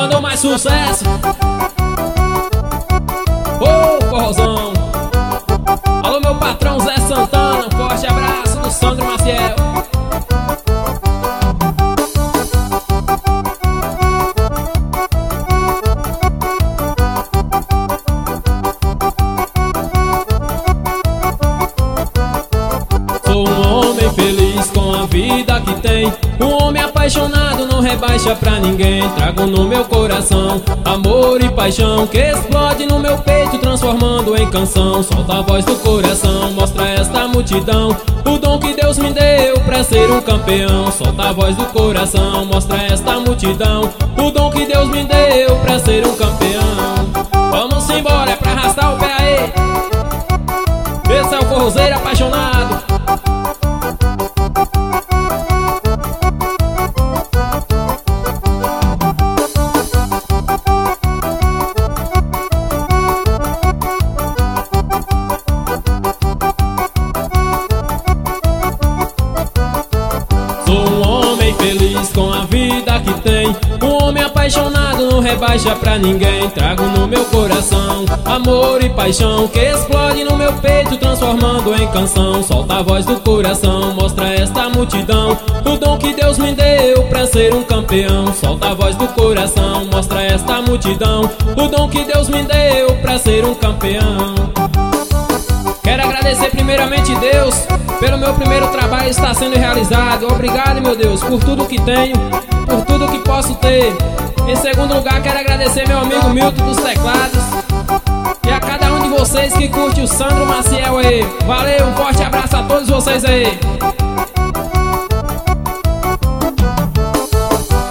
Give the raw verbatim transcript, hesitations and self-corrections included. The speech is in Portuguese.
mandou mais sucesso. Ô, oh, forrozão. Alô, meu patrão Zé Santana, forte abraço do Sandro Maciel. Sou um homem feliz com a vida que tem, um homem apaixonado, não rebaixa pra ninguém. Trago no meu coração amor e paixão que explode no meu peito, transformando em canção. Solta a voz do coração, mostra esta multidão o dom que Deus me deu pra ser um campeão. Solta a voz do coração, mostra esta multidão o dom que Deus me deu pra ser um campeão. Vamos embora, é pra arrastar o pé aí. Esse é o forrozeiro apaixonado. Sou um homem feliz com a vida que tem, um homem apaixonado, não rebaixa pra ninguém. Trago no meu coração amor e paixão que explode no meu peito, transformando em canção. Solta a voz do coração, mostra esta multidão o dom que Deus me deu pra ser um campeão. Solta a voz do coração, mostra esta multidão o dom que Deus me deu pra ser um campeão. Quero agradecer primeiramente Deus pelo meu primeiro trabalho estar sendo realizado. Obrigado, meu Deus, por tudo que tenho, por tudo que posso ter. Em segundo lugar, quero agradecer meu amigo Milton dos teclados e a cada um de vocês que curte o Sandro Maciel aí. Valeu, um forte abraço a todos vocês aí.